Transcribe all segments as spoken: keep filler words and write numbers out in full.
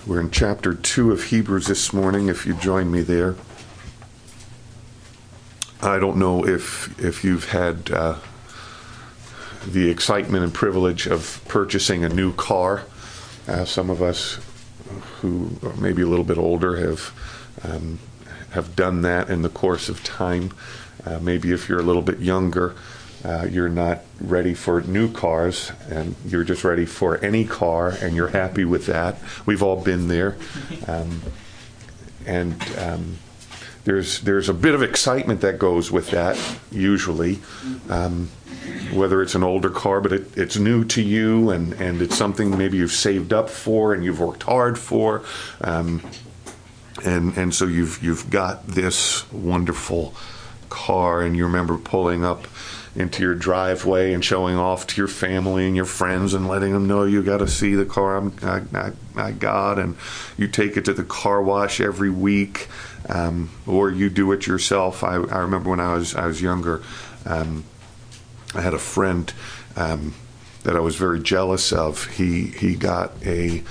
We're in chapter two of Hebrews this morning, if you join me there. I don't know if if you've had uh, the excitement and privilege of purchasing a new car. Uh, some of us who are maybe a little bit older have um, have done that in the course of time. Uh, maybe if you're a little bit younger, uh, you're not ready for new cars and you're just ready for any car and you're happy with that. We've all been there. Um, and um, there's there's a bit of excitement that goes with that, usually. Um, whether it's an older car, but it, it's new to you and, and it's something maybe you've saved up for and you've worked hard for. Um, and and so you've you've got this wonderful car and you remember pulling up into your driveway and showing off to your family and your friends and letting them know you got to see the car I'm, I, I, I got, and you take it to the car wash every week, um, or you do it yourself. I, I remember when I was I was younger, um, I had a friend um, that I was very jealous of. He he got a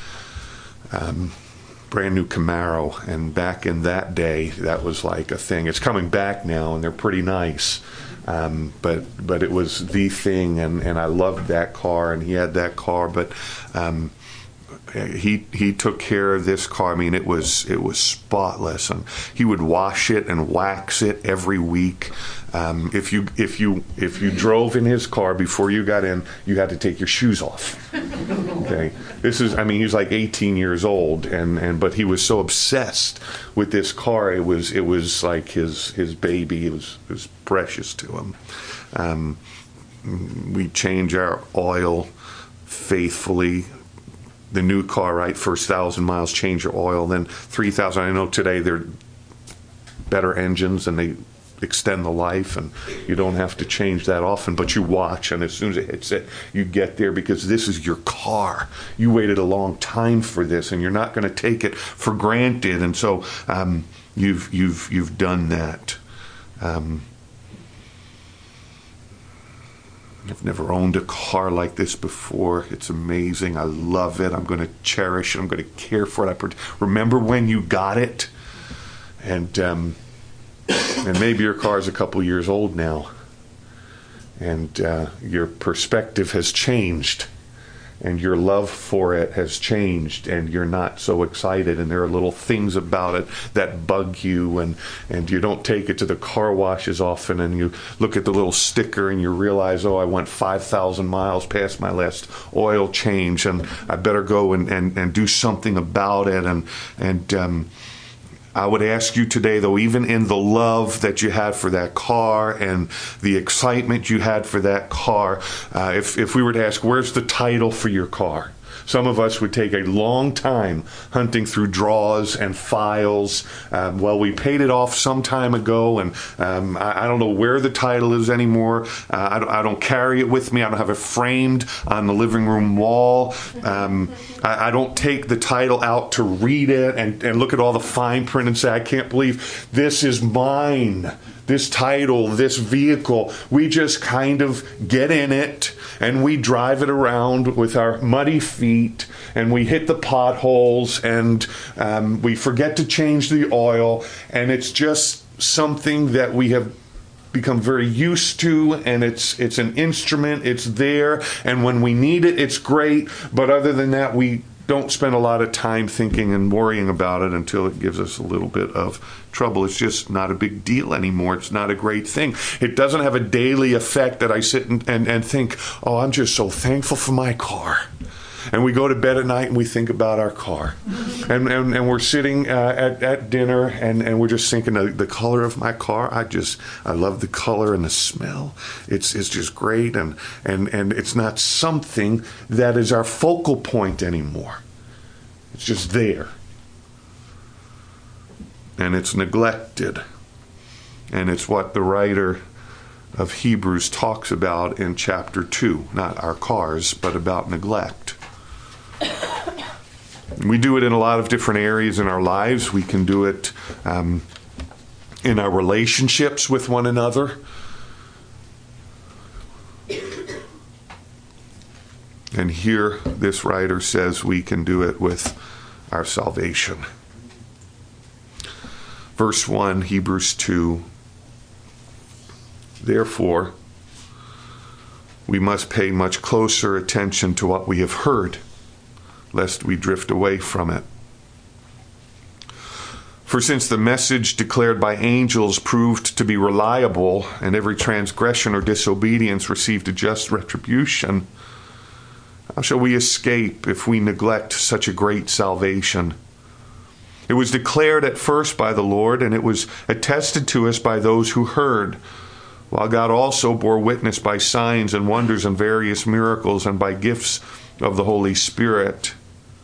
um, brand new Camaro, and back in that day, that was like a thing. It's coming back now, and they're pretty nice. Um, but but it was the thing, and, and I loved that car, and he had that car. But um, he he took care of this car. I mean, it was it was spotless, and he would wash it and wax it every week. Um, if you if you if you drove in his car before you got in, you had to take your shoes off. Okay, this is I mean he's like eighteen years old, and, and but he was so obsessed with this car. It was it was like his his baby. It was it was precious to him. Um, we change our oil faithfully. The new car, right? First thousand miles, change your oil. Then three thousand. I know today they're better engines and they extend the life, and you don't have to change that often, but you watch, and as soon as it hits it, you get there because this is your car. You waited a long time for this, and you're not going to take it for granted, and so um, you've you've you've done that. Um, I've never owned a car like this before. It's amazing. I love it. I'm going to cherish it. I'm going to care for it. I remember when you got it, and um, and maybe your car is a couple years old now, and uh, your perspective has changed, and your love for it has changed, and you're not so excited, and there are little things about it that bug you, and, and you don't take it to the car wash as often, and you look at the little sticker and you realize, oh, I went five thousand miles past my last oil change, and I better go and, and, and do something about it, and and um, I would ask you today, though, even in the love that you had for that car and the excitement you had for that car, uh, if, if we were to ask, where's the title for your car? Some of us would take a long time hunting through drawers and files. Um, well, we paid it off some time ago, and um, I, I don't know where the title is anymore. Uh, I, don't, I don't carry it with me. I don't have it framed on the living room wall. Um, I, I don't take the title out to read it and, and look at all the fine print and say, I can't believe this is mine. This title, this vehicle, we just kind of get in it and we drive it around with our muddy feet and we hit the potholes and um, we forget to change the oil, and it's just something that we have become very used to, and it's it's an instrument, it's there, and when we need it, it's great, but other than that, we don't spend a lot of time thinking and worrying about it until it gives us a little bit of trouble. It's just not a big deal anymore. It's not a great thing. It doesn't have a daily effect that I sit and, and, and think, oh, I'm just so thankful for my car. And we go to bed at night and we think about our car. And and, and we're sitting uh, at, at dinner and, and we're just thinking of the color of my car. I just, I love the color and the smell. It's it's just great. And, and, and it's not something that is our focal point anymore. It's just there. And it's neglected. And it's what the writer of Hebrews talks about in chapter two. Not our cars, but about neglect. We do it in a lot of different areas in our lives. We can do it um, in our relationships with one another. And here, this writer says we can do it with our salvation. Verse one, Hebrews two. Therefore, we must pay much closer attention to what we have heard, lest we drift away from it. For since the message declared by angels proved to be reliable, and every transgression or disobedience received a just retribution, how shall we escape if we neglect such a great salvation? It was declared at first by the Lord, and it was attested to us by those who heard, while God also bore witness by signs and wonders and various miracles and by gifts of the Holy Spirit,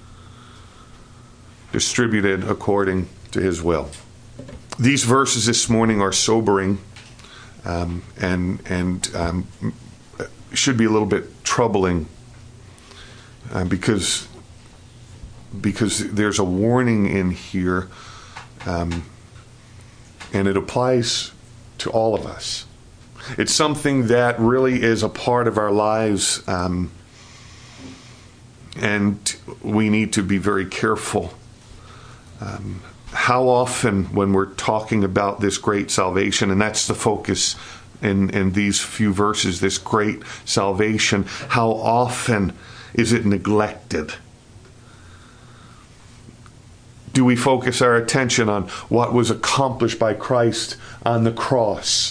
distributed according to his will. These verses this morning are sobering um, and and um, should be a little bit troubling uh, because because there's a warning in here, um, and it applies to all of us. It's something that really is a part of our lives, um, and we need to be very careful. Um, how often when we're talking about this great salvation, and that's the focus in, in these few verses, this great salvation, how often is it neglected? Do we focus our attention on what was accomplished by Christ on the cross?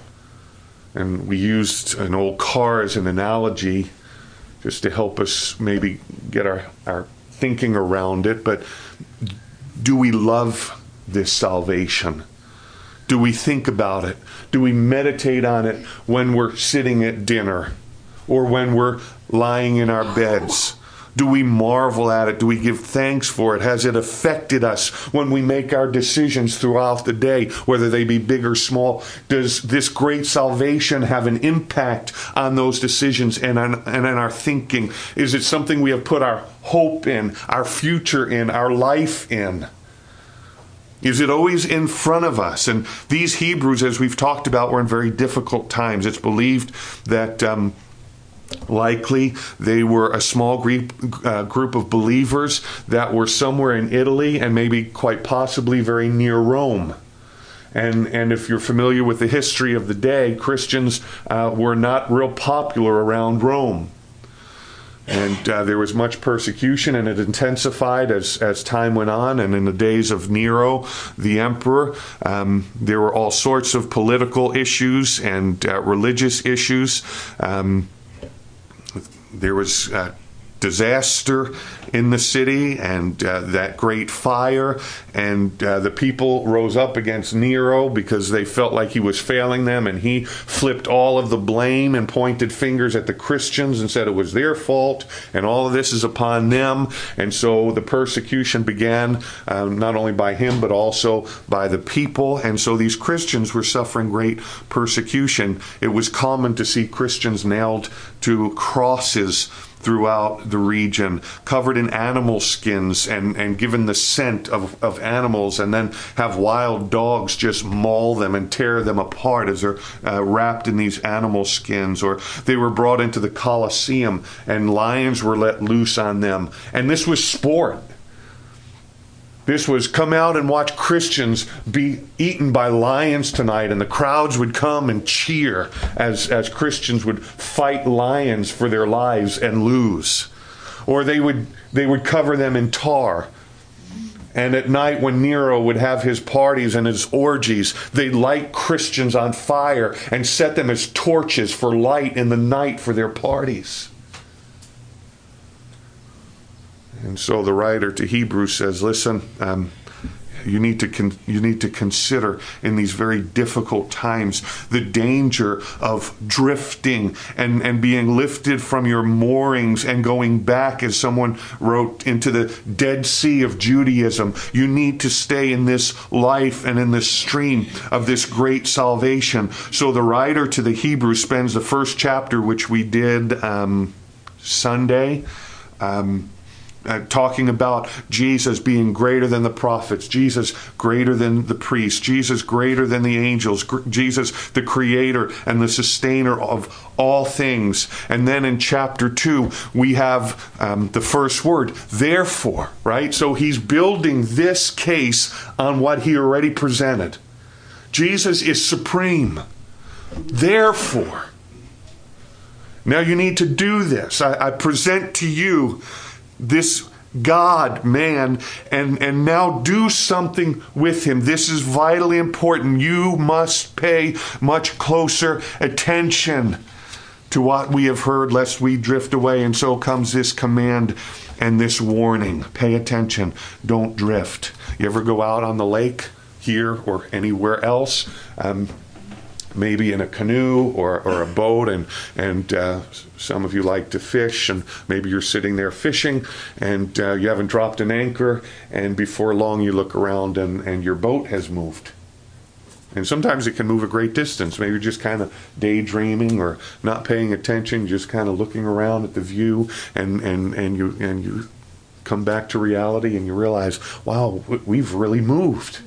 And we used an old car as an analogy just to help us maybe get our, our thinking around it. But do we love this salvation? Do we think about it? Do we meditate on it when we're sitting at dinner or when we're lying in our beds? Do we marvel at it? Do we give thanks for it? Has it affected us when we make our decisions throughout the day, whether they be big or small? Does this great salvation have an impact on those decisions and on, and in our thinking? Is it something we have put our hope in, our future in, our life in? Is it always in front of us? And these Hebrews, as we've talked about, were in very difficult times. It's believed that um, likely they were a small group, uh, group of believers that were somewhere in Italy and maybe quite possibly very near Rome. And and if you're familiar with the history of the day, Christians uh, were not real popular around Rome. And uh, there was much persecution, and it intensified as, as time went on. And in the days of Nero, the emperor, um, there were all sorts of political issues and uh, religious issues. Um, there was uh, disaster in the city and uh, that great fire, and uh, the people rose up against Nero because they felt like he was failing them, and he flipped all of the blame and pointed fingers at the Christians and said it was their fault and all of this is upon them. And so the persecution began, um, not only by him but also by the people, and so these Christians were suffering great persecution. It was common to see Christians nailed to crosses throughout the region, covered in animal skins and, and given the scent of, of animals, and then have wild dogs just maul them and tear them apart as they're uh, wrapped in these animal skins. Or they were brought into the Colosseum and lions were let loose on them. And this was sport. This was come out and watch Christians be eaten by lions tonight, and the crowds would come and cheer as, as Christians would fight lions for their lives and lose. Or they would they would cover them in tar. And at night when Nero would have his parties and his orgies, they'd light Christians on fire and set them as torches for light in the night for their parties. And so the writer to Hebrews says, listen, um, you need to con- you need to consider in these very difficult times the danger of drifting and, and being lifted from your moorings and going back, as someone wrote, into the Dead Sea of Judaism. You need to stay in this life and in this stream of this great salvation. So the writer to the Hebrews spends the first chapter, which we did um, Sunday, um, uh, talking about Jesus being greater than the prophets, Jesus greater than the priests, Jesus greater than the angels, gr- Jesus the creator and the sustainer of all things. And then in chapter two, we have um, the first word, therefore, right? So he's building this case on what he already presented. Jesus is supreme. Therefore, now you need to do this. I, I present to you this God, man, and, and now do something with him. This is vitally important. You must pay much closer attention to what we have heard, lest we drift away. And so comes this command and this warning. Pay attention. Don't drift. You ever go out on the lake here or anywhere else? Um, maybe in a canoe or, or a boat, and and uh, some of you like to fish, and maybe you're sitting there fishing, and uh, you haven't dropped an anchor, and before long you look around and, and your boat has moved. And sometimes it can move a great distance. Maybe you're just kind of daydreaming or not paying attention, just kind of looking around at the view, and, and, and you and you come back to reality and you realize, wow, we've really moved.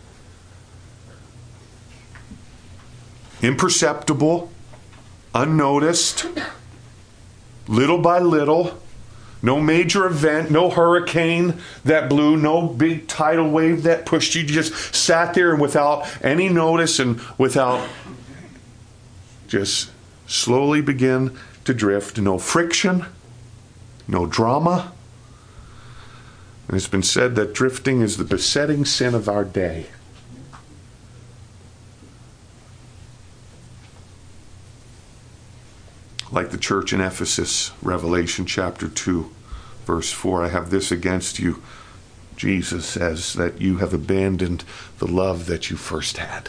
Imperceptible, unnoticed, little by little, no major event, no hurricane that blew, no big tidal wave that pushed you. You just sat there and without any notice and without, just slowly begin to drift. No friction, no drama. And it's been said that drifting is the besetting sin of our day. Like the church in Ephesus, Revelation chapter two, verse four, I have this against you, Jesus says, that you have abandoned the love that you first had.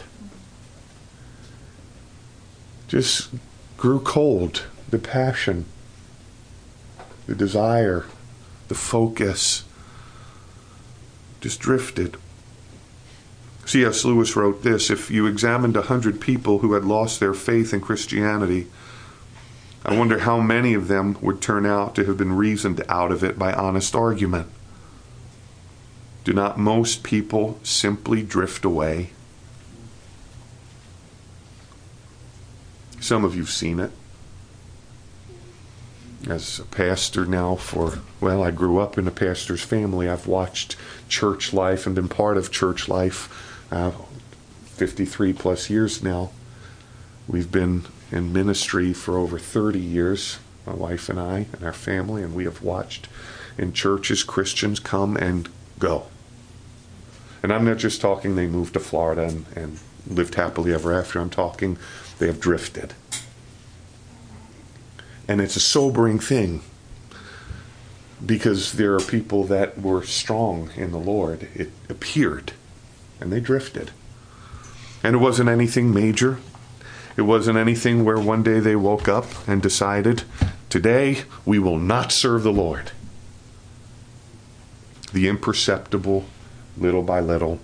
Just grew cold, the passion, the desire, the focus, just drifted. C S Lewis wrote this, if you examined a hundred people who had lost their faith in Christianity, I wonder how many of them would turn out to have been reasoned out of it by honest argument. Do not most people simply drift away? Some of you've seen it. As a pastor now for, well, I grew up in a pastor's family. I've watched church life and been part of church life uh, fifty-three plus years now. We've been in ministry for over thirty years, my wife and I and our family, and we have watched in churches Christians come and go. And I'm not just talking they moved to Florida and, and lived happily ever after. I'm talking they have drifted. And it's a sobering thing, because there are people that were strong in the Lord, it appeared, and they drifted. And it wasn't anything major. It wasn't anything where one day they woke up and decided, today we will not serve the Lord. The imperceptible, little by little.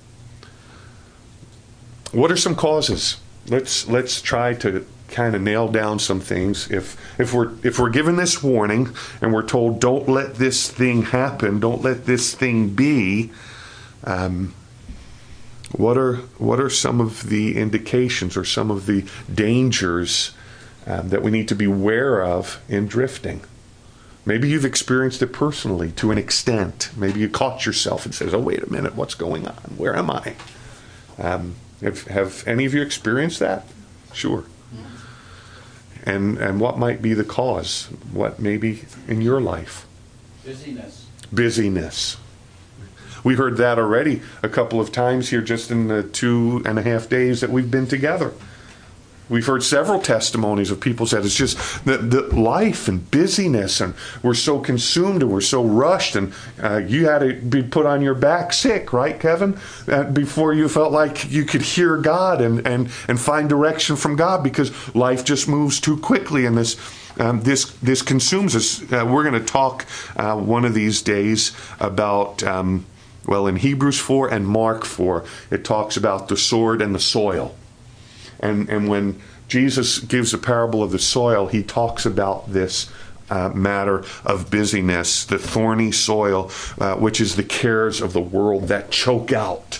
What are some causes? Let's let's try to kind of nail down some things. If if we're if we're given this warning and we're told, don't let this thing happen, don't let this thing be. Um, What are what are some of the indications or some of the dangers um, that we need to be aware of in drifting? Maybe you've experienced it personally to an extent. Maybe you caught yourself and says, oh, wait a minute, what's going on? Where am I? Um, have, have any of you experienced that? Sure. And and what might be the cause? What maybe in your life? Busyness. Busyness. We heard that already a couple of times here just in the two and a half days that we've been together. We've heard several testimonies of people said it's just the, the life and busyness, and we're so consumed and we're so rushed, and uh, you had to be put on your back sick, right, Kevin? Uh, before you felt like you could hear God and, and, and find direction from God, because life just moves too quickly, and this Um, this this consumes us. Uh, we're going to talk uh, one of these days about, um, well, in Hebrews four and Mark four, it talks about the sword and the soil. And and when Jesus gives the parable of the soil, he talks about this uh, matter of busyness, the thorny soil, uh, which is the cares of the world that choke out.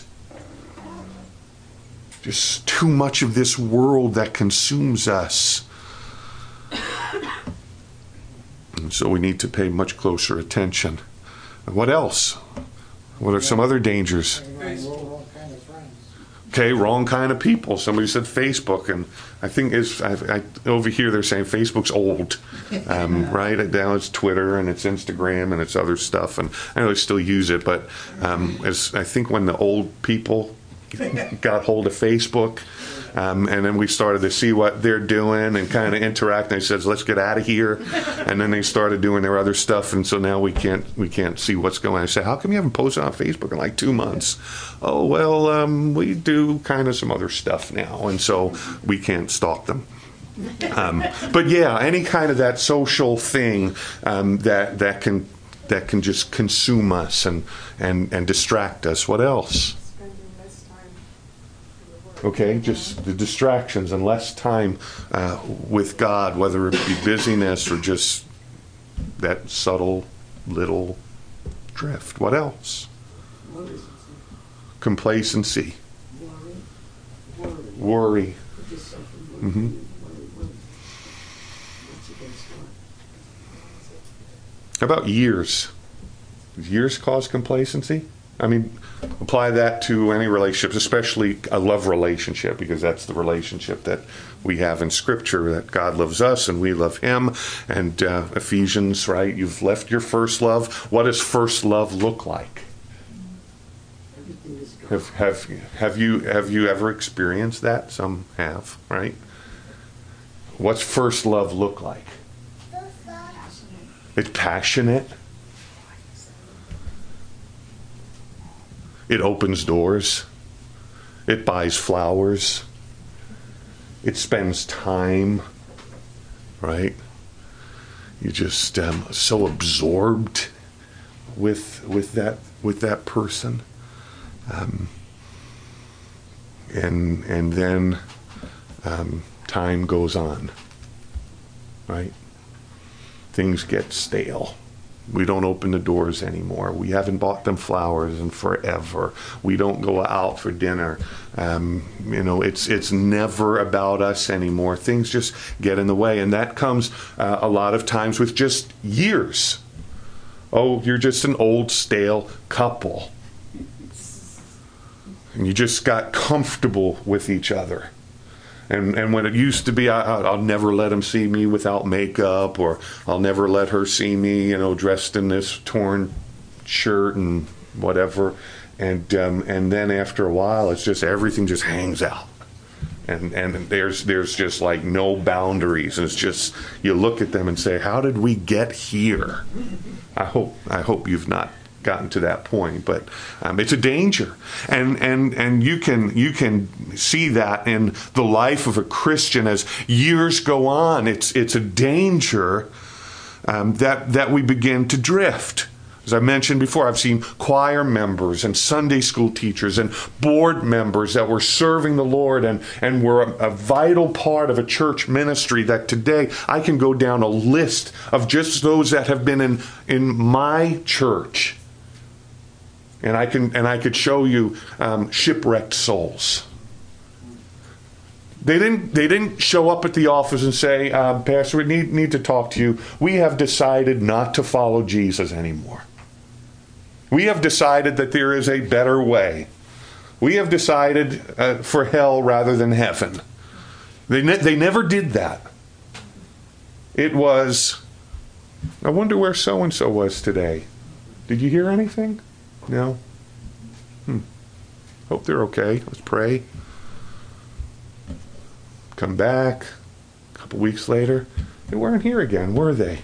Just too much of this world that consumes us. And so we need to pay much closer attention. What else? What are some other dangers? Okay, wrong kind of people. Somebody said Facebook, and I think is I, I, over here they're saying Facebook's old, um, right? Now it's Twitter and it's Instagram and it's other stuff, and I know they still use it, but um, as I think when the old people got hold of Facebook, um, and then we started to see what they're doing and kind of interact, and they said, "Let's get out of here," and then they started doing their other stuff, and so now we can't we can't see what's going on. I say, "How come you haven't posted on Facebook in like two months?" Oh, well, um, we do kind of some other stuff now, and so we can't stalk them. Um, but yeah, any kind of that social thing um, that that can that can just consume us and and and distract us. What else? Okay, just the distractions and less time uh, with God, whether it be busyness or just that subtle little drift. What else? Complacency. Worry. Mm-hmm. How about years? Does years cause complacency? I mean, apply that to any relationships, especially a love relationship, because that's the relationship that we have in Scripture, that God loves us and we love Him. And uh, Ephesians, right? You've left your first love. What does first love look like? Have have have you have you ever experienced that? Some have, right? What's first love look like? It's passionate. It opens doors. It buys flowers. It spends time, right? You're just um, so absorbed with with that with that person, um, and and then um, time goes on, right? Things get stale. We don't open the doors anymore. We haven't bought them flowers in forever. We don't go out for dinner. Um, you know, it's it's never about us anymore. Things just get in the way, and that comes uh, a lot of times with just years. Oh, you're just an old, stale couple, and you just got comfortable with each other. And and when it used to be, I, I'll never let him see me without makeup, or I'll never let her see me, you know, dressed in this torn shirt and whatever. And um, and then after a while, it's just everything just hangs out, and and there's there's just like no boundaries, and it's just you look at them and say, how did we get here? I hope I hope you've not gotten to that point, but um, it's a danger, and and and you can you can see that in the life of a Christian as years go on. It's it's a danger um, that that we begin to drift. As I mentioned before, I've seen choir members and Sunday school teachers and board members that were serving the Lord and, and were a, a vital part of a church ministry that today I can go down a list of just those that have been in, in my church. And I can and I could show you um, shipwrecked souls. They didn't they didn't show up at the office and say, uh, Pastor, we need, need to talk to you. We have decided not to follow Jesus anymore. We have decided that there is a better way. We have decided uh, for hell rather than heaven. They ne- they never did that. It was, I wonder where so-and-so was today. Did you hear anything? No? Hmm. Hope they're okay. Let's pray. Come back. A couple weeks later, they weren't here again, were they?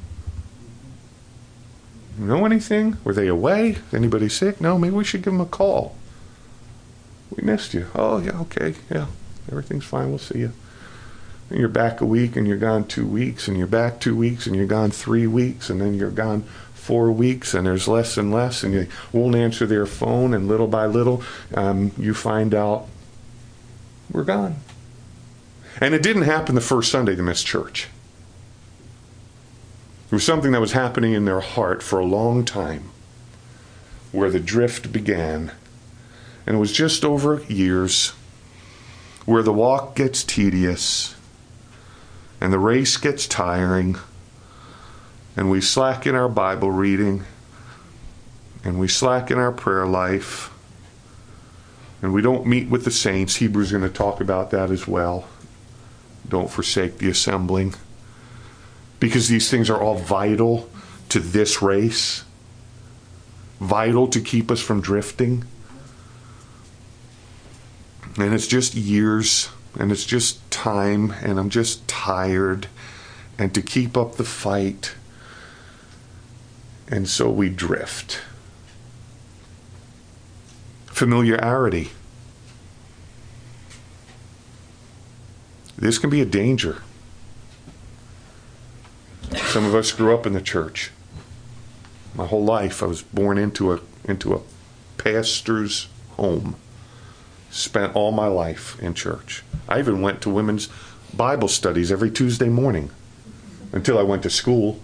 Know anything? Were they away? Anybody sick? No, maybe we should give them a call. We missed you. Oh, yeah, okay, yeah. Everything's fine. We'll see you. And you're back a week, and you're gone two weeks, and you're back two weeks, and you're gone three weeks, and then you're gone four weeks, and there's less and less, and you won't answer their phone, and little by little, um, you find out we're gone. And it didn't happen the first Sunday they missed church. There was something that was happening in their heart for a long time where the drift began. And it was just over years where the walk gets tedious and the race gets tiring and we slacken our Bible reading and we slacken our prayer life and we don't meet with the saints. Hebrews is going to talk about that as well. Don't forsake the assembling. Because these things are all vital to this race. Vital to keep us from drifting. And it's just years, and it's just time, and I'm just tired, and to keep up the fight. And so we drift. Familiarity. This can be a danger. Some of us grew up in the church. My whole life I was born into a into a pastor's home. Spent all my life in church. I even went to women's Bible studies every Tuesday morning until I went to school.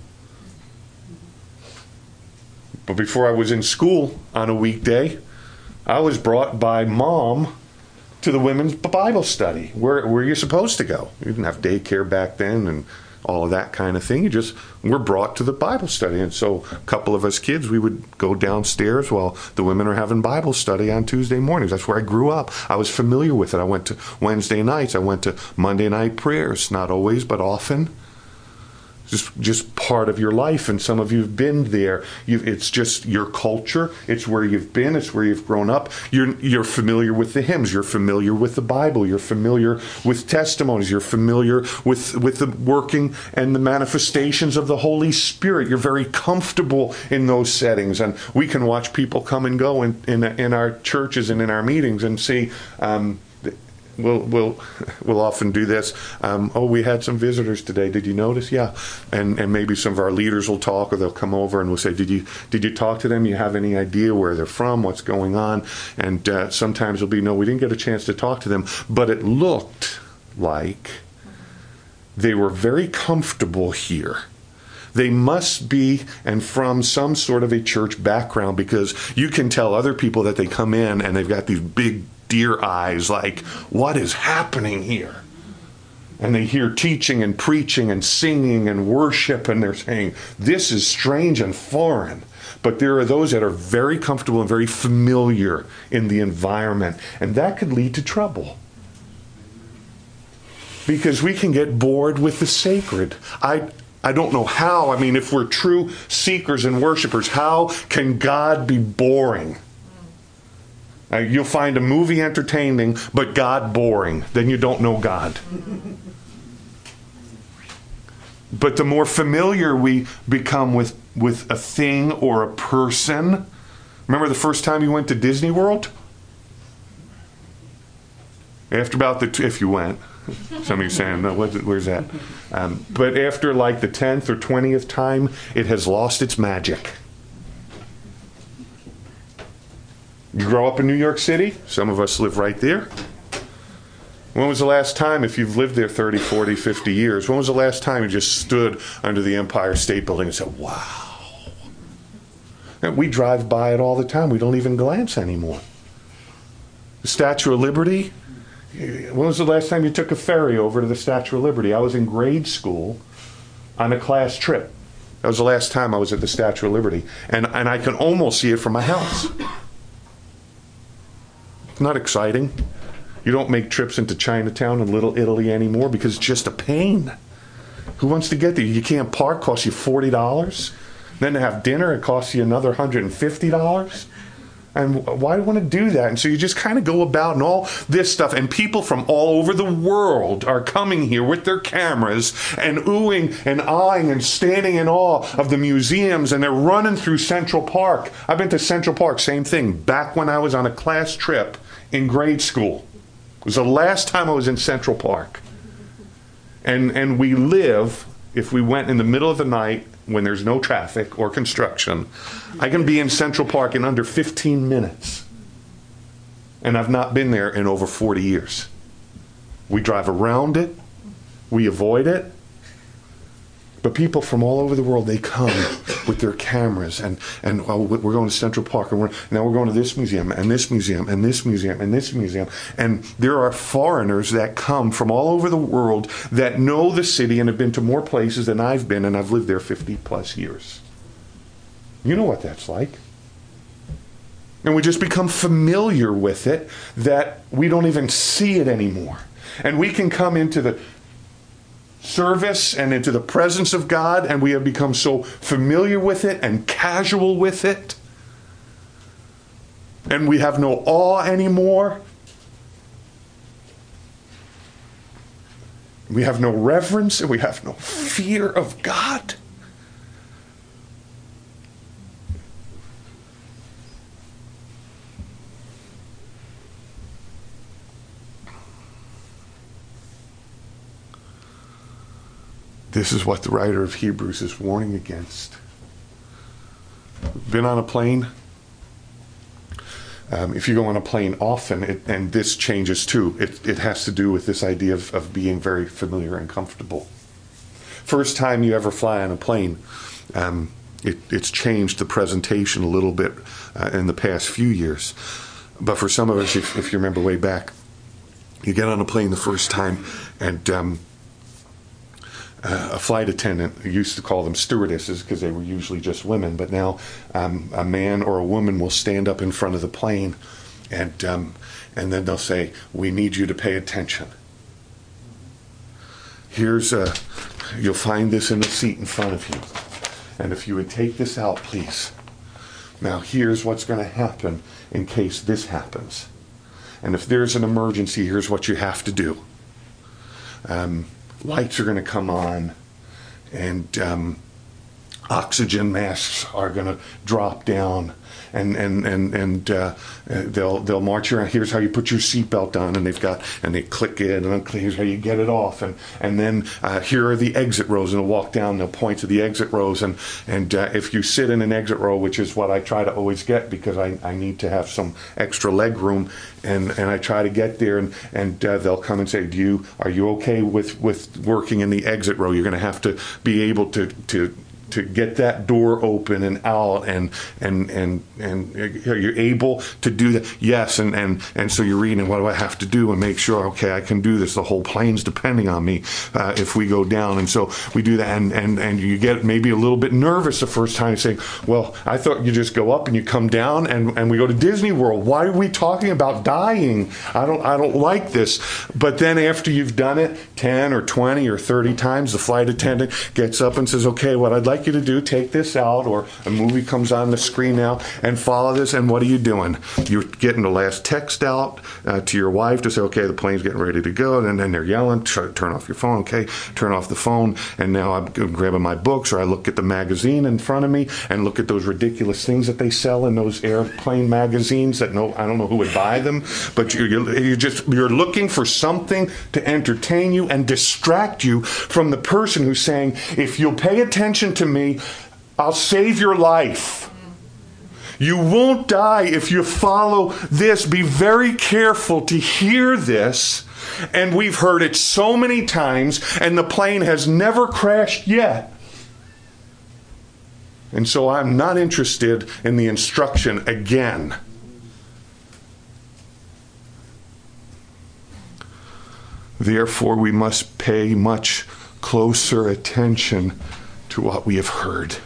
But before I was in school on a weekday, I was brought by mom to the women's Bible study where, where you're supposed to go. You didn't have daycare back then and all of that kind of thing. You just were brought to the Bible study. And so a couple of us kids, we would go downstairs while the women are having Bible study on Tuesday mornings. That's where I grew up. I was familiar with it. I went to Wednesday nights. I went to Monday night prayers. Not always, but often. Just just part of your life, and some of you have been there. You've, it's just your culture. It's where you've been. It's where you've grown up. You're you're familiar with the hymns. You're familiar with the Bible. You're familiar with testimonies. You're familiar with with the working and the manifestations of the Holy Spirit. You're very comfortable in those settings, and we can watch people come and go in in, in our churches and in our meetings and see. Um, We'll, we'll, we'll often do this. Um, oh, we had some visitors today. Did you notice? Yeah. And and maybe some of our leaders will talk, or they'll come over and we'll say, did you did you talk to them? You have any idea where they're from? What's going on? And uh, sometimes it'll be, no, we didn't get a chance to talk to them. But it looked like they were very comfortable here. They must be and from some sort of a church background, because you can tell other people that they come in and they've got these big deer eyes like, what is happening here? And they hear teaching and preaching and singing and worship, and they're saying, this is strange and foreign. But there are those that are very comfortable and very familiar in the environment, and that could lead to trouble. Because we can get bored with the sacred. I I don't know how. I mean, if we're true seekers and worshipers, how can God be boring? Uh, you'll find a movie entertaining, but God boring. Then you don't know God. But the more familiar we become with, with a thing or a person. Remember the first time you went to Disney World? After about the, if you went. Some of you saying, no, what, where's that? Um, but after like the tenth or twentieth time, it has lost its magic. You grow up in New York City. Some of us live right there. When was the last time, if you've lived there thirty, forty, fifty years, when was the last time you just stood under the Empire State Building and said, wow? And we drive by it all the time. We don't even glance anymore. The Statue of Liberty. When was the last time you took a ferry over to the Statue of Liberty? I was in grade school on a class trip. That was the last time I was at the Statue of Liberty. And, and I can almost see it from my house. Not exciting. You don't make trips into Chinatown and Little Italy anymore because it's just a pain. Who wants to get there? You can't park, costs you forty dollars. Then to have dinner, it costs you another one hundred fifty dollars. And why do you want to do that? And so you just kind of go about and all this stuff. And people from all over the world are coming here with their cameras and oohing and eyeing and standing in awe of the museums. And they're running through Central Park. I've been to Central Park, same thing, back when I was on a class trip in grade school. It was the last time I was in Central Park. And, and we live, if we went in the middle of the night, when there's no traffic or construction, I can be in Central Park in under fifteen minutes. And I've not been there in over forty years. We drive around it. We avoid it. But people from all over the world, they come with their cameras, and, and oh, we're going to Central Park, and we're, now we're going to this museum, and this museum, and this museum, and this museum. And there are foreigners that come from all over the world that know the city and have been to more places than I've been, and I've lived there fifty plus years. You know what that's like. And we just become familiar with it that we don't even see it anymore. And we can come into the service and into the presence of God, and we have become so familiar with it and casual with it, and we have no awe anymore. We have no reverence, and we have no fear of God. This is what the writer of Hebrews is warning against. Been on a plane? Um, if you go on a plane often, it, and this changes too, it, it has to do with this idea of, of being very familiar and comfortable. First time you ever fly on a plane, um, it, it's changed the presentation a little bit uh, in the past few years. But for some of us, if, if you remember way back, you get on a plane the first time, and um, Uh, a flight attendant, used to call them stewardesses because they were usually just women, but now um, a man or a woman will stand up in front of the plane, and um, and then they'll say, "We need you to pay attention. Here's a, you'll find this in the seat in front of you, and if you would take this out, please. Now here's what's going to happen in case this happens, and if there's an emergency, here's what you have to do." Um, Lights are going to come on, and um, oxygen masks are going to drop down, and and and and uh, they'll they'll march around. Here's how you put your seatbelt on, and they've got and they click it, and then here's how you get it off, and and then uh, here are the exit rows, and they'll walk down, they'll point to the exit rows, and and uh, if you sit in an exit row, which is what I try to always get because I, I need to have some extra leg room, and and I try to get there, and and uh, they'll come and say, "Do you are you okay with with working in the exit row? You're going to have to be able to to." to get that door open and out, and and and and you're able to do that." Yes, and and and so you're reading, what do I have to do, and make sure, okay, I can do this. The whole plane's depending on me uh, if we go down, and so we do that, and and and you get maybe a little bit nervous the first time, saying, "Well, I thought you just go up and you come down, and and we go to Disney World. Why are we talking about dying? I don't I don't like this." But then after you've done it ten or twenty or thirty times, the flight attendant gets up and says, "Okay, what I'd like you to do, take this out," or a movie comes on the screen now, "and follow this." And what are you doing? You're getting the last text out uh, to your wife to say, "Okay, the plane's getting ready to go," and then they're yelling, "Turn off your phone." Okay, turn off the phone, and now I'm grabbing my books, or I look at the magazine in front of me and look at those ridiculous things that they sell in those airplane magazines that no, I don't know who would buy them, but you're, you're just you're looking for something to entertain you and distract you from the person who's saying, "If you'll pay attention to me, I'll save your life. You won't die if you follow this. Be very careful to hear this." And we've heard it so many times, and the plane has never crashed yet. And so I'm not interested in the instruction again. Therefore, we must pay much closer attention to what we have heard,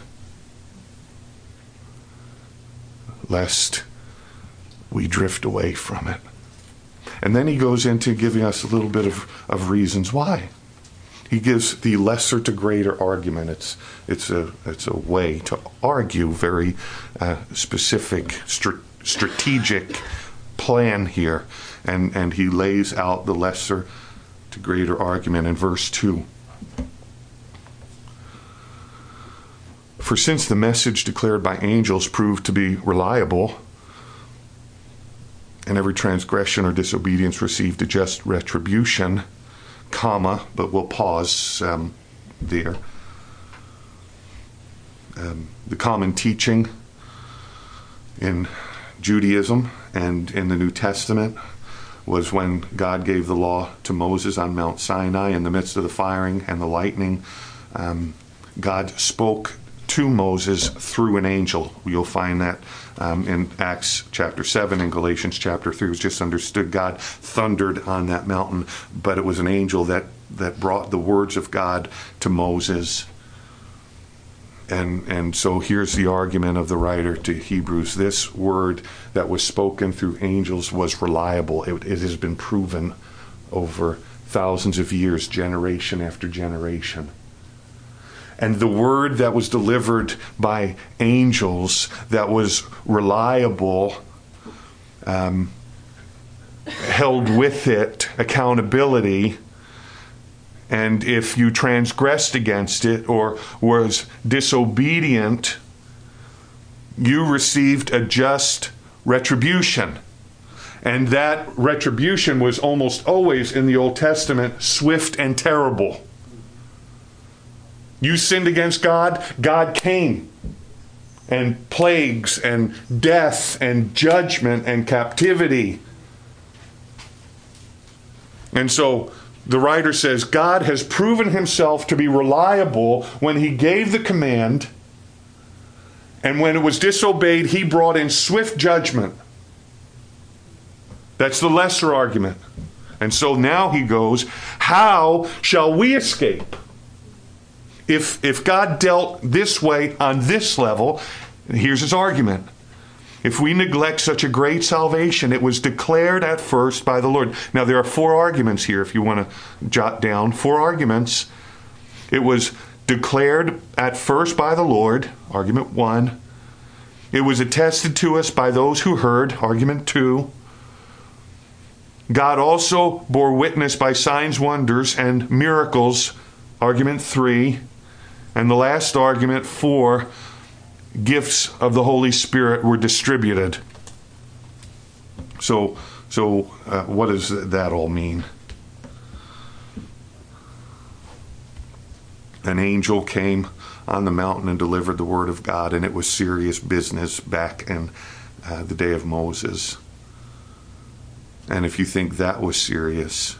lest we drift away from it. And then he goes into giving us a little bit of, of reasons why. He gives the lesser to greater argument. It's it's a it's a way to argue very uh, specific, str- strategic plan here, and and he lays out the lesser to greater argument in verse two. "For since the message declared by angels proved to be reliable, and every transgression or disobedience received a just retribution," comma, but we'll pause um, there. Um, the common teaching in Judaism and in the New Testament was when God gave the law to Moses on Mount Sinai in the midst of the firing and the lightning. Um, God spoke to Moses through an angel. You'll find that um, in Acts chapter seven and Galatians chapter three. It was just understood God thundered on that mountain, but it was an angel that, that brought the words of God to Moses. And and so here's the argument of the writer to Hebrews. This word that was spoken through angels was reliable. It, it has been proven over thousands of years, generation after generation. And the word that was delivered by angels that was reliable um, held with it accountability. And if you transgressed against it or was disobedient, you received a just retribution. And that retribution was almost always in the Old Testament swift and terrible. You sinned against God, God came. And plagues and death and judgment and captivity. And so the writer says, God has proven himself to be reliable when he gave the command, and when it was disobeyed, he brought in swift judgment. That's the lesser argument. And so now he goes, how shall we escape? If, if God dealt this way on this level, here's his argument. If we neglect such a great salvation, it was declared at first by the Lord. Now, there are four arguments here, if you want to jot down. Four arguments. It was declared at first by the Lord, argument one. It was attested to us by those who heard, argument two. God also bore witness by signs, wonders, and miracles, argument three. And the last argument, four, gifts of the Holy Spirit were distributed. So, so uh, what does that all mean? An angel came on the mountain and delivered the word of God, and it was serious business back in uh, the day of Moses. And if you think that was serious,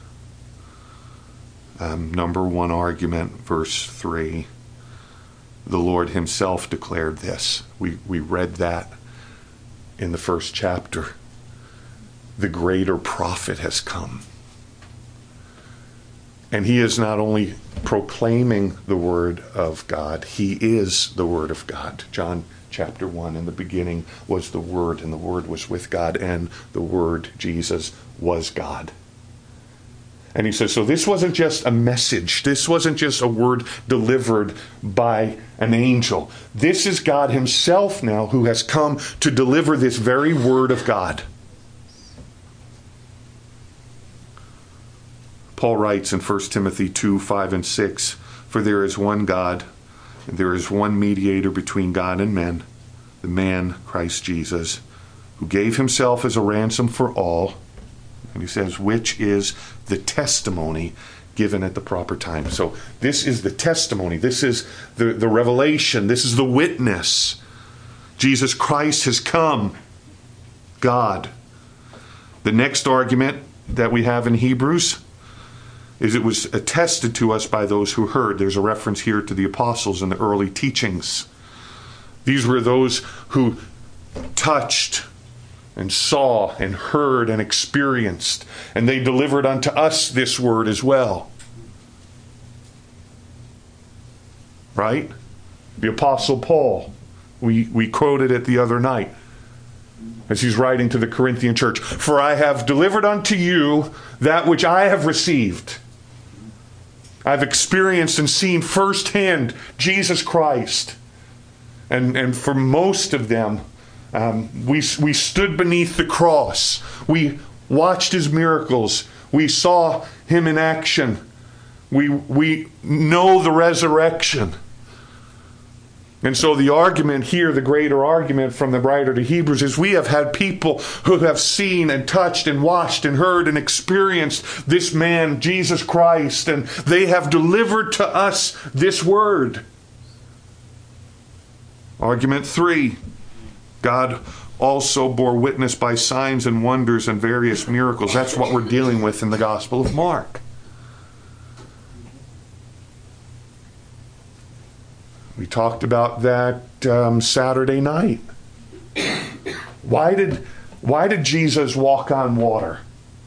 um, number one argument, verse three, the Lord himself declared this. We, we read that in the first chapter. The greater prophet has come. And he is not only proclaiming the word of God, he is the word of God. John chapter one, in the beginning was the Word, and the Word was with God, and the Word, Jesus, was God. And he says, so this wasn't just a message. This wasn't just a word delivered by an angel. This is God himself now who has come to deliver this very word of God. Paul writes in First Timothy two, five, and six, for there is one God, and there is one mediator between God and men, the man, Christ Jesus, who gave himself as a ransom for all. And he says, which is the testimony given at the proper time. So this is the testimony. This is the, the revelation. This is the witness. Jesus Christ has come. God. The next argument that we have in Hebrews is it was attested to us by those who heard. There's a reference here to the apostles and the early teachings. These were those who touched and saw and heard and experienced, and they delivered unto us this word as well. Right? The Apostle Paul, we, we quoted it the other night as he's writing to the Corinthian church. For I have delivered unto you that which I have received. I've experienced and seen firsthand Jesus Christ. And, and for most of them, Um, we we stood beneath the cross. We watched his miracles. We saw him in action. We we know the resurrection. And so the argument here, the greater argument from the writer to Hebrews, is we have had people who have seen and touched and watched and heard and experienced this man, Jesus Christ, and they have delivered to us this word. Argument three. God also bore witness by signs and wonders and various miracles. That's what we're dealing with in the Gospel of Mark. We talked about that um, Saturday night. Why did, why did Jesus walk on water?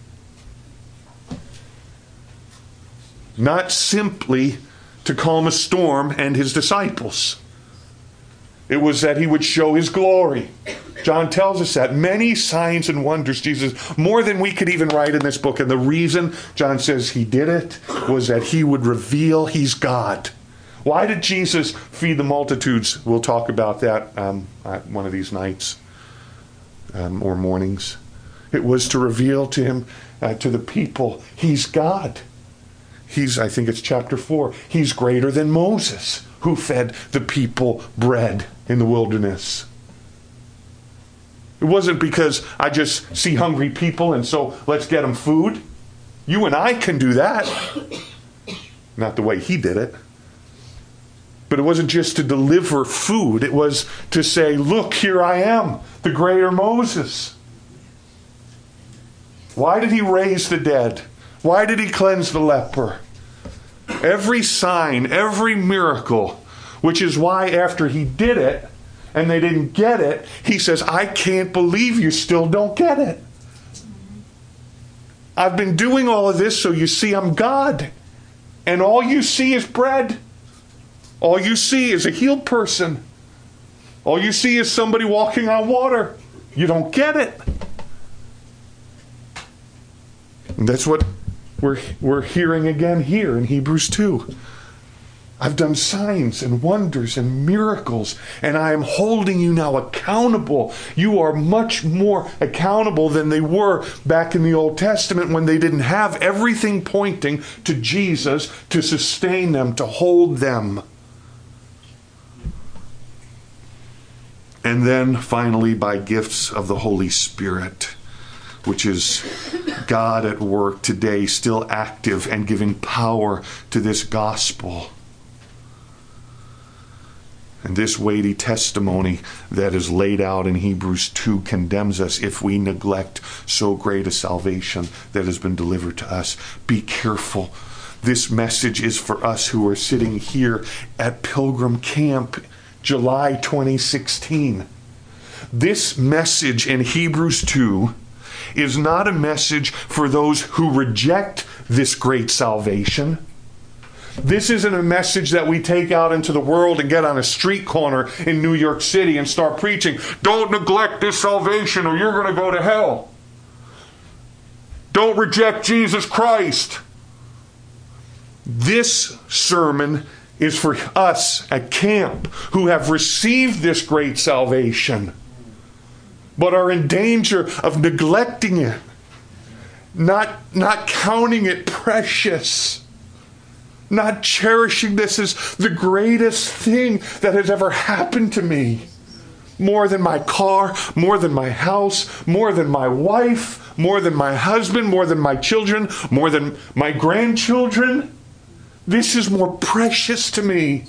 Not simply to calm a storm and his disciples. It was that he would show his glory. John tells us that. Many signs and wonders, Jesus, more than we could even write in this book. And the reason John says he did it was that he would reveal he's God. Why did Jesus feed the multitudes? We'll talk about that um, at one of these nights um, or mornings. It was to reveal to him, uh, to the people, he's God. He's, I think it's chapter four, he's greater than Moses, who fed the people bread in the wilderness. It wasn't because I just see hungry people and so let's get them food. You and I can do that. Not the way he did it. But it wasn't just to deliver food. It was to say, look, here I am, the greater Moses. Why did he raise the dead? Why did he cleanse the leper? Every sign, every miracle, which is why after he did it and they didn't get it, he says, I can't believe you still don't get it. I've been doing all of this so you see I'm God. And all you see is bread. All you see is a healed person. All you see is somebody walking on water. You don't get it. And that's what we're, we're hearing again here in Hebrews two. I've done signs and wonders and miracles, and I am holding you now accountable. You are much more accountable than they were back in the Old Testament when they didn't have everything pointing to Jesus to sustain them, to hold them. And then finally by gifts of the Holy Spirit, which is God at work today, still active and giving power to this gospel. And this weighty testimony that is laid out in Hebrews two condemns us if we neglect so great a salvation that has been delivered to us. Be careful. This message is for us who are sitting here at Pilgrim Camp, July twenty sixteen. This message in Hebrews two is not a message for those who reject this great salvation. This isn't a message that we take out into the world and get on a street corner in New York City and start preaching. Don't neglect this salvation or you're going to go to hell. Don't reject Jesus Christ. This sermon is for us at camp who have received this great salvation, but are in danger of neglecting it, not, not counting it precious, not cherishing this as the greatest thing that has ever happened to me. More than my car, more than my house, more than my wife, more than my husband, more than my children, more than my grandchildren. This is more precious to me.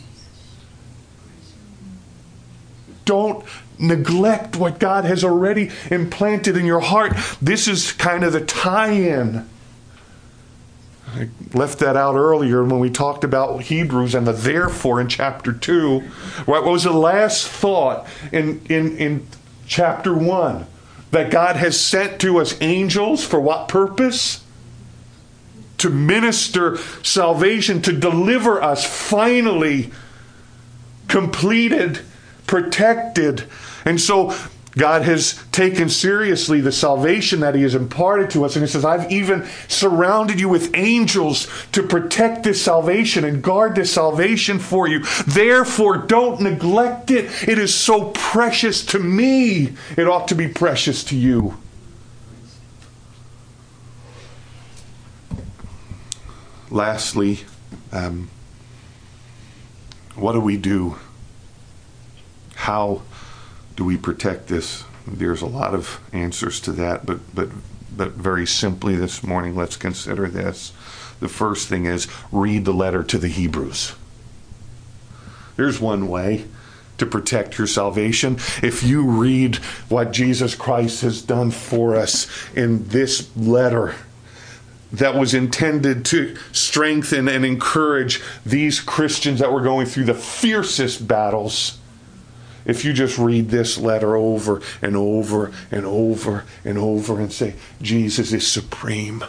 Don't neglect what God has already implanted in your heart. This is kind of the tie-in. I left that out earlier when we talked about Hebrews and the therefore in chapter two. What was the last thought in, in, in chapter one? That God has sent to us angels for what purpose? To minister salvation, to deliver us finally completed, protected. And so God has taken seriously the salvation that he has imparted to us. And he says, I've even surrounded you with angels to protect this salvation and guard this salvation for you. Therefore, don't neglect it. It is so precious to me. It ought to be precious to you. Lastly, um, what do we do? How do we protect this? There's a lot of answers to that, but but but very simply this morning, let's consider this. The first thing is read the letter to the Hebrews. There's one way to protect your salvation. If you read what Jesus Christ has done for us in this letter, that was intended to strengthen and encourage these Christians that were going through the fiercest battles. If you just read this letter over and over and over and over and say, Jesus is supreme.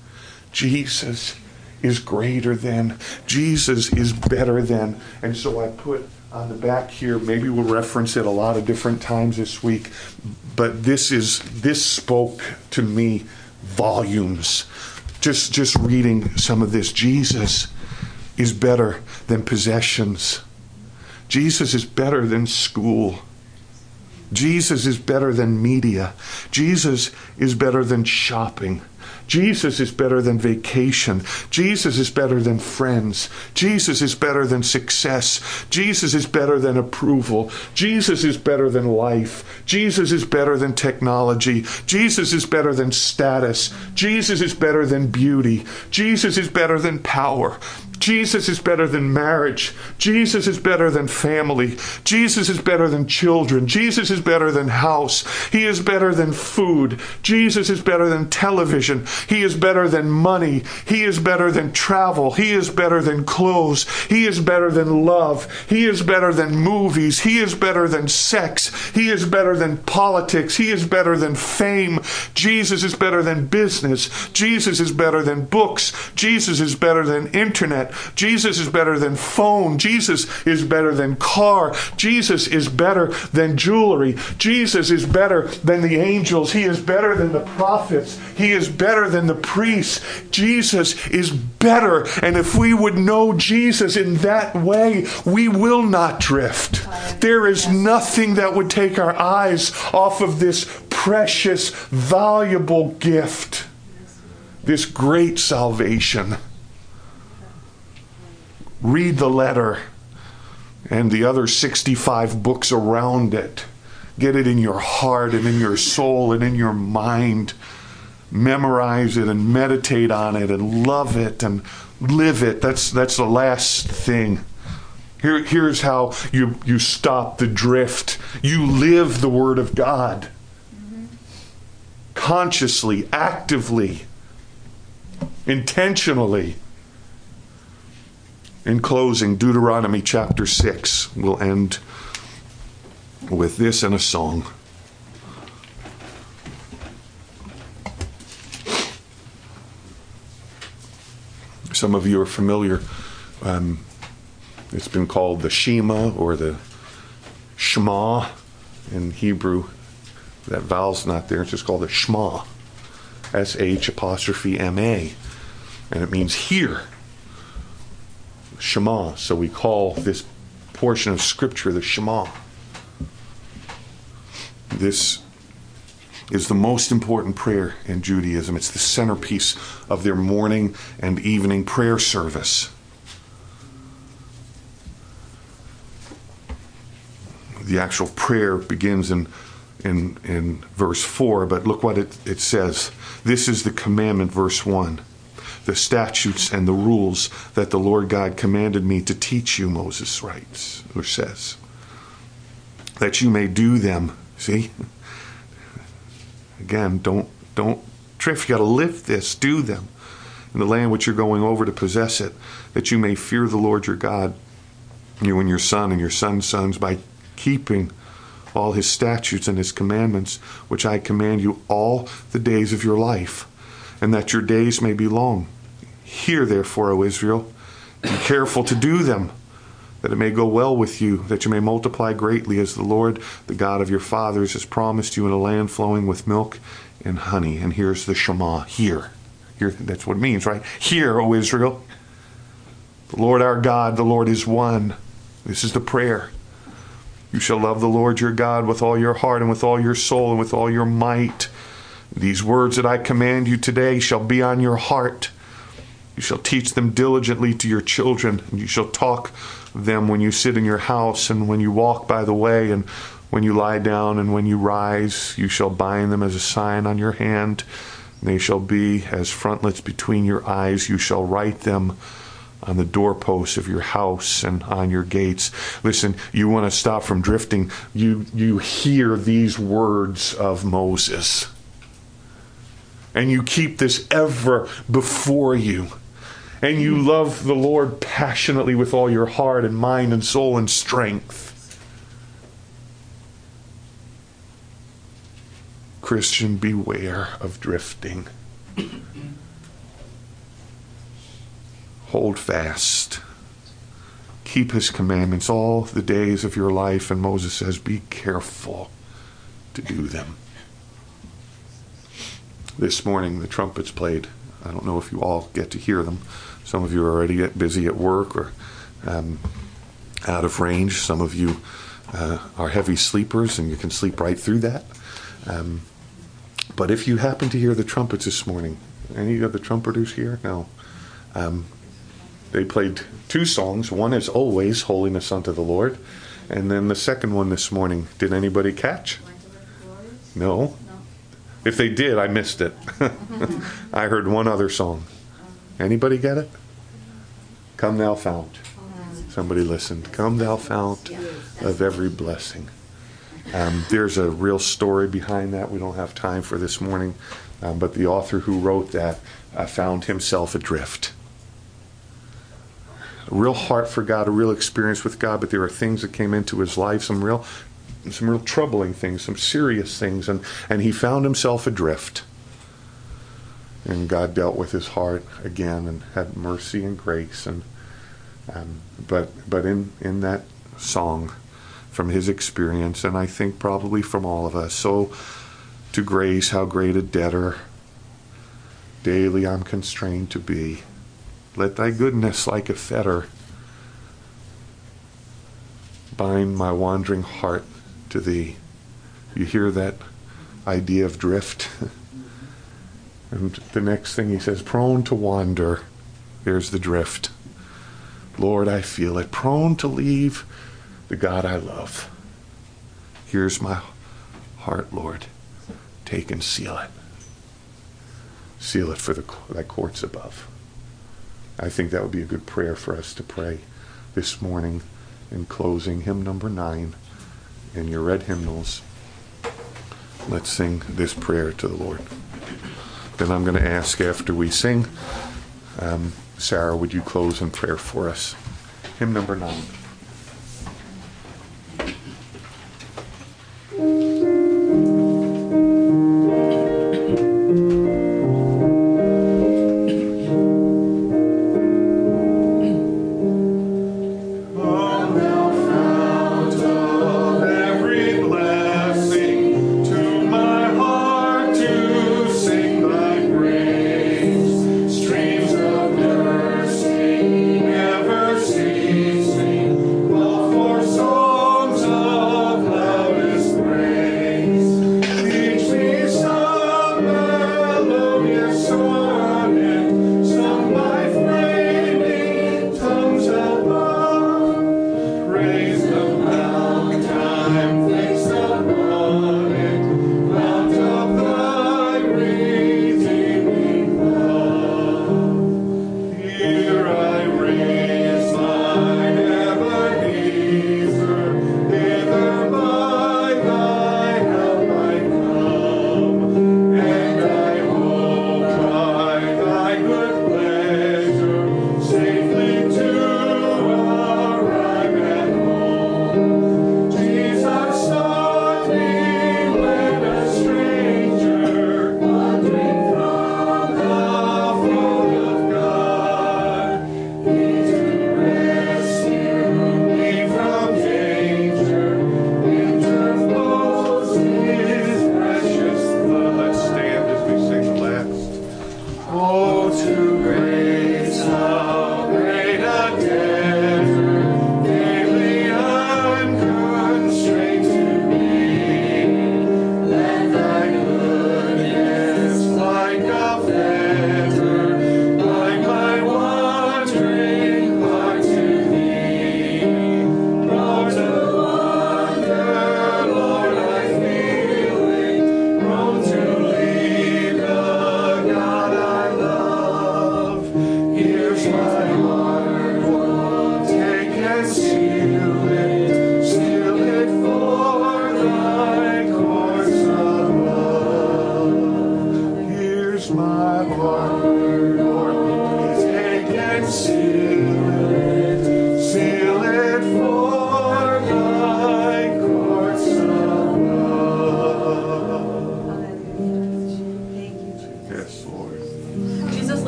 Jesus is greater than. Jesus is better than. And so I put on the back here, maybe we'll reference it a lot of different times this week, but this is this spoke to me volumes. Just just reading some of this. Jesus is better than possessions. Jesus is better than school. Jesus is better than media. Jesus is better than shopping. Jesus is better than vacation. Jesus is better than friends. Jesus is better than success. Jesus is better than approval. Jesus is better than life. Jesus is better than technology. Jesus is better than status. Jesus is better than beauty. Jesus is better than power. Jesus is better than marriage. Jesus is better than family. Jesus is better than children. Jesus is better than house. He is better than food. Jesus is better than television. He is better than money. He is better than travel. He is better than clothes. He is better than love. He is better than movies. He is better than sex. He is better than politics. He is better than fame. Jesus is better than business. Jesus is better than books. Jesus is better than internet. Jesus is better than phone. Jesus is better than car. Jesus is better than jewelry. Jesus is better than the angels. He is better than the prophets. He is better than the priests. Jesus is better. And if we would know Jesus in that way, we will not drift. There is nothing that would take our eyes off of this precious, valuable gift. This great salvation. Read the letter and the other sixty-five books around it. Get it in your heart and in your soul and in your mind. Memorize it and meditate on it and love it and live it. That's that's the last thing. Here, here's how you, you stop the drift. You live the Word of God. Mm-hmm. Consciously, actively, intentionally. In closing, Deuteronomy chapter six. We'll end with this and a song. Some of you are familiar. Um, it's been called the Shema or the Shema in Hebrew. That vowel's not there. It's just called the Shema. S H apostrophe M A. And it means hear. Shema. So we call this portion of Scripture the Shema. This is the most important prayer in Judaism. It's the centerpiece of their morning and evening prayer service. The actual prayer begins in in, in verse four, but look what it, it says. This is the commandment, verse one. The statutes and the rules that the Lord God commanded me to teach you, Moses writes, or says, that you may do them. See? Again, don't don't drift. You got to live this. Do them in the land which you're going over to possess it, that you may fear the Lord your God, you and your son and your son's sons, by keeping all his statutes and his commandments, which I command you all the days of your life, and that your days may be long. Hear, therefore, O Israel, be careful to do them, that it may go well with you, that you may multiply greatly, as the Lord, the God of your fathers, has promised you, in a land flowing with milk and honey. And here's the Shema. Hear. Hear, that's what it means, right? Hear, O Israel. The Lord our God, the Lord is one. This is the prayer. You shall love the Lord your God with all your heart and with all your soul and with all your might. These words that I command you today shall be on your heart. You shall teach them diligently to your children, and you shall talk them when you sit in your house, and when you walk by the way, and when you lie down, and when you rise. You shall bind them as a sign on your hand. And they shall be as frontlets between your eyes. You shall write them on the doorposts of your house and on your gates. Listen, you want to stop from drifting. You, you hear these words of Moses. and you keep this ever before you, and you love the Lord passionately with all your heart and mind and soul and strength, Christian, beware of drifting. Hold fast. Keep his commandments all the days of your life. And Moses says, be careful to do them. This morning, the trumpets played. I don't know if you all get to hear them. Some of you are already busy at work or um, out of range. Some of you uh, are heavy sleepers, and you can sleep right through that. Um, but if you happen to hear the trumpets this morning, any of the trumpeters here? No. Um, They played two songs. One is Always, Holiness Unto the Lord. And then the second one this morning, did anybody catch? No? No. If they did, I missed it. I heard one other song. Anybody get it? Come Thou Fount. Somebody listened. Come Thou Fount of every blessing. Um, there's a real story behind that. We don't have time for this morning. Um, but the author who wrote that uh, found himself adrift. A real heart for God, a real experience with God, but there are things that came into his life, some real some real troubling things, some serious things, and, and he found himself adrift. And God dealt with his heart again and had mercy and grace. And um, but but in, in that song, from his experience, and I think probably from all of us, so to grace, how great a debtor daily I'm constrained to be. Let thy goodness like a fetter bind my wandering heart to thee. You hear that idea of drift? And the next thing he says, prone to wander. There's the drift. Lord, I feel it. Prone to leave the God I love. Here's my heart, Lord. Take and seal it. Seal it for the thy courts above. I think that would be a good prayer for us to pray this morning in closing. Hymn number nine in your red hymnals. Let's sing this prayer to the Lord. Then I'm going to ask after we sing, um, Sarah, would you close in prayer for us? Hymn number nine. Streams of mercy never ceasing.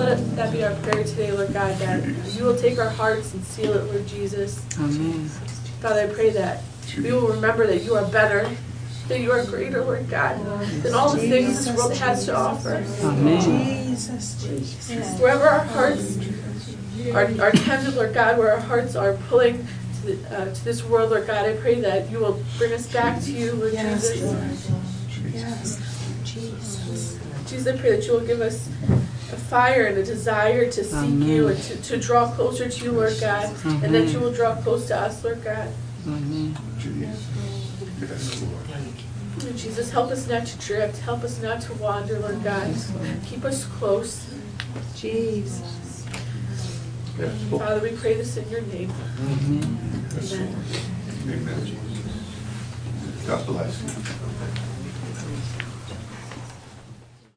let that be our prayer today, Lord God, that you will take our hearts and seal it, Lord Jesus. Amen. Father, I pray that we will remember that you are better, that you are greater, Lord God, than all the things this world has to offer. Amen. Jesus, Jesus. Wherever our hearts are, are tended, Lord God, where our hearts are pulling to, the, uh, to this world, Lord God, I pray that you will bring us back to you, Lord Yes, Jesus. Lord. Yes, Jesus. Jesus, I pray that you will give us a fire and a desire to seek Amen. you and to, to draw closer to you, Lord God, Amen. and that you will draw close to us, Lord God. Amen. Yes, Lord. Lord Jesus, help us not to drift. Help us not to wander, Lord God. Keep us close. Jesus. Yes, Lord. Father, we pray this in your name. Amen. Amen. Amen. God bless you.